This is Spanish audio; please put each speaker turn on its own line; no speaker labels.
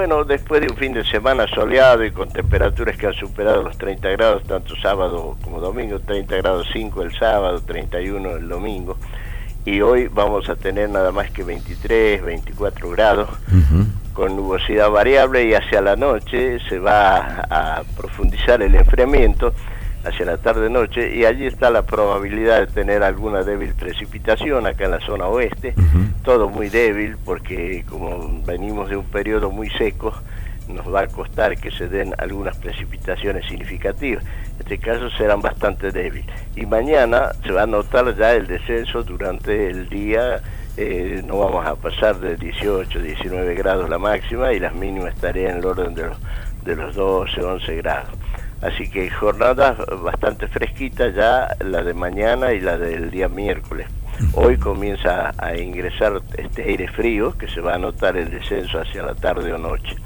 bueno, después de un fin de semana soleado y con temperaturas que han superado los 30 grados, tanto sábado como domingo, 30 grados 5 el sábado, 31 el domingo, y hoy vamos a tener nada más que 23, 24 grados, con nubosidad variable, y hacia la noche se va a profundizar el enfriamiento, hacia la tarde-noche, y allí está la probabilidad de tener alguna débil precipitación acá en la zona oeste, todo muy débil, porque como venimos de un periodo muy seco, nos va a costar que se den algunas precipitaciones significativas. En este caso serán bastante débiles. Y mañana se va a notar ya el descenso durante el día, no vamos a pasar de 18, 19 grados la máxima, y las mínimas estarían en el orden de los 12, 11 grados. Así que jornadas bastante fresquitas ya, la de mañana y la del día miércoles. Hoy comienza a ingresar este aire frío, que se va a notar el descenso hacia la tarde o noche.